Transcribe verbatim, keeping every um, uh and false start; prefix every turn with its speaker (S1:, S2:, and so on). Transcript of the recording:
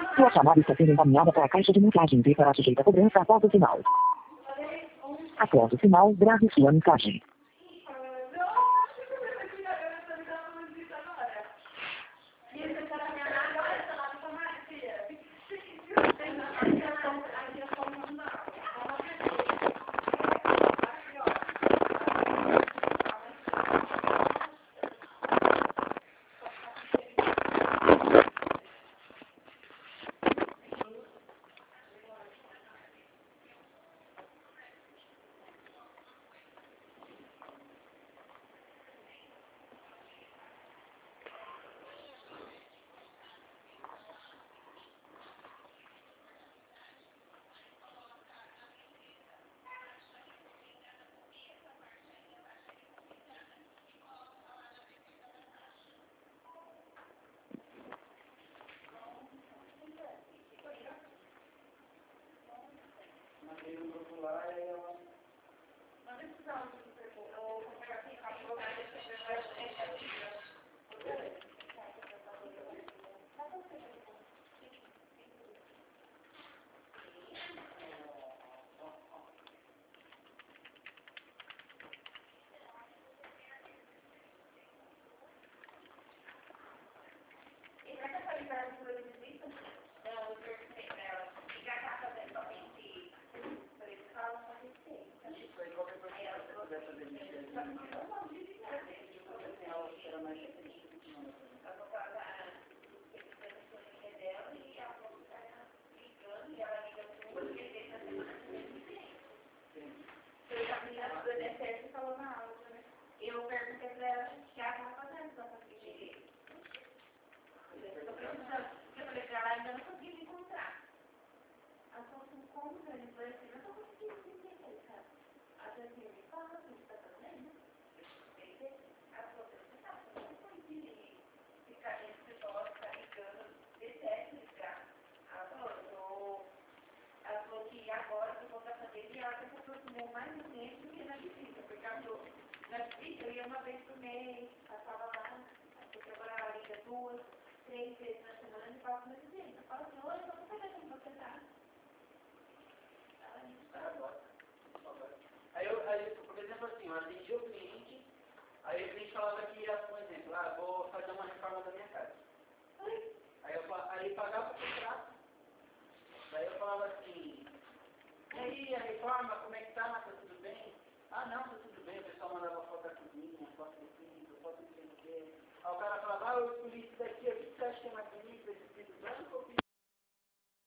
S1: Sua chamada está sendo encaminhada para a caixa de mensagens e será sujeita a cobrança após o sinal. Após o sinal, grave sua mensagem.
S2: Aí, eu, aí, por exemplo, assim, eu atendi o cliente, aí o cliente falava que ia, por exemplo, ah, vou fazer uma reforma da minha casa. Aí eu aí pagava o contrato. Daí eu falava assim, e aí, a reforma, como é que tá? Tá tudo bem? Ah, não, tá tudo bem. O pessoal mandava foto da cozinha, foto do filho, foto do que. Aí o cara falava, ah, eu